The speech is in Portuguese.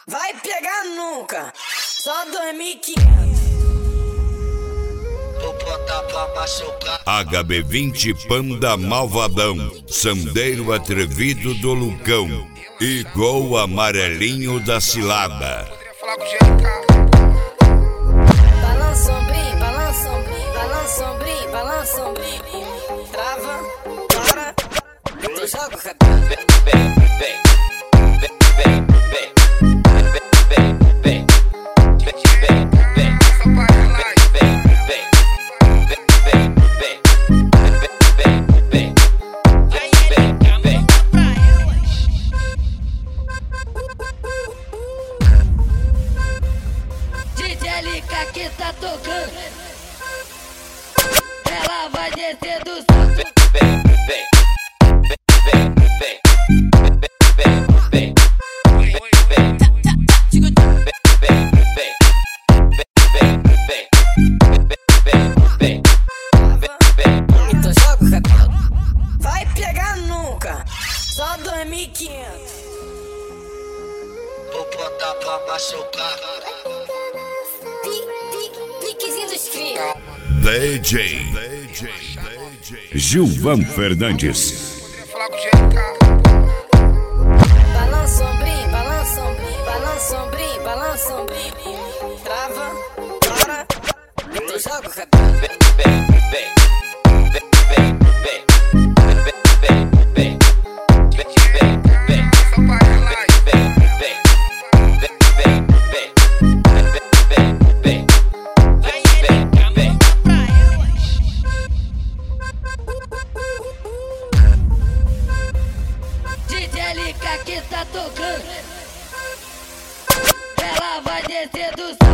Vai pegar nunca, só 2.500. Vou botar pra machucar. HB20 Panda Malvadão, Sandeiro atrevido do Lucão e Gol amarelinho da cilada. Balança ombrinho, balança ombrinho, balança ombrinho, balança ombrinho. Trava, para, tu joga o cabelo. Que tá tocando, ela vai descer do salto. Então joga o cabelo. Vai pegar nunca, só 2.500. Vou botar pra machucar. Piquezinho dos cria. DJ Gilvan Fernandes. Balança ombrinho, balança ombrinho, balança ombrinho, balança ombrinho. Trava, para, tu joga o cabelo. Que tá tocando, ela vai descer do